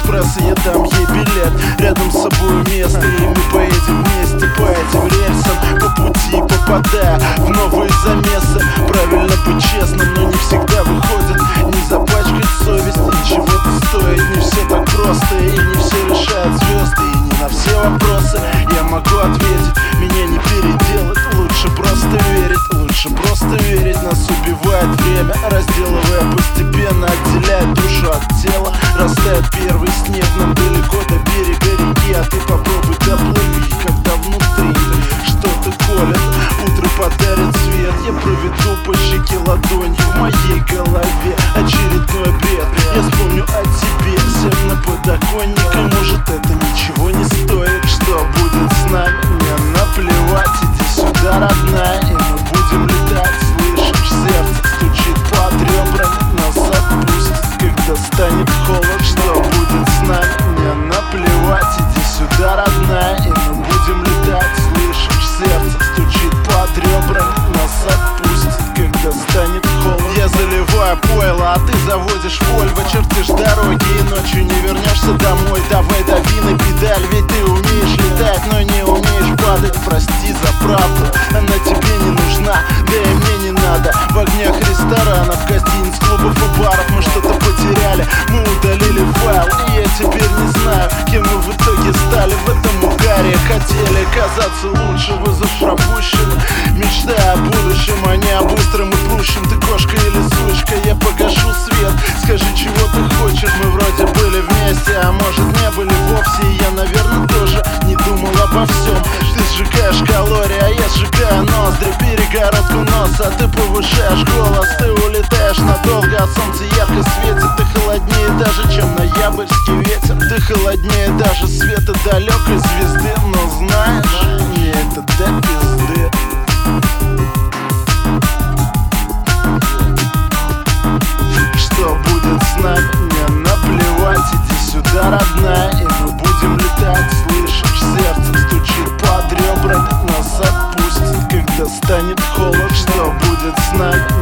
экспресса, я дам ей билет. Рядом с собой место, и мы поедем вместе по этим рельсам, по пути попадая в новые замесы. Правильно быть честным, но не всегда выходит. Не запачкать совесть, ничего-то стоит. Не все так просто, и не все решают звезды. И не на все вопросы я могу ответить. Меня не переделать, лучше просто верить. Лучше просто верить, нас убивает время, разделывая постепенно, отделяет душу от тела. Растает первый снег, нам далеко до берега реки, а ты попробуй доплыви, когда внутри что-то колет. Утро подарит свет, я проведу по щеке ладонью. В моей голове очередной бред. Я вспомню о тебе, сев на подоконник, и может это ничего не стоит. Что будет с нами, мне наплевать. Иди сюда, родная, и мы будем летать. Слышишь, сердце стучит под ребрами, нас отпустит, когда станет холод. Что будет с нами, мне наплевать. Иди сюда, родная, и мы будем летать. Слышишь, сердце стучит под ребрами, нас отпустит, когда станет холод. Я заливаю пойло, а ты заводишь Вольво, чертишь дороги, и ночью не вернешься домой. Давай дави на педаль, ведь ты умеешь летать, но не умеешь падать. Прости за правду, она тебе не нужна, да и мне не надо. В огнях ресторанов, гостиниц, клубов и баров мы что-то потеряли. Мы удалили файл, и я теперь не знаю, кем мы в итоге стали в этом угаре. Хотели казаться лучше, вы запропущены, мечтая о будущем, а не о быстром и прущем. Ты кошка или сучка, я погашу свет. Скажи, чего ты хочешь, мы вроде были вместе, а может не были вовсе. И я, наверное, тоже не думал обо всем. Ты сжигаешь калории, а я сжигаю ноздри. Перегородку носа, ты повышаешь голос. Ты улетаешь надолго, а солнце ярко светит. Ты холоднее даже, чем ноябрьский ветер. Ты холоднее даже света далекой звезды. Но знаешь, мне это до пизды. Что будет с нами, мне наплевать. Иди сюда, родная, и мы будем летать. Слышишь, сердце стучит под ребрами, нас отпустит, когда станет холод. Что будет с нами,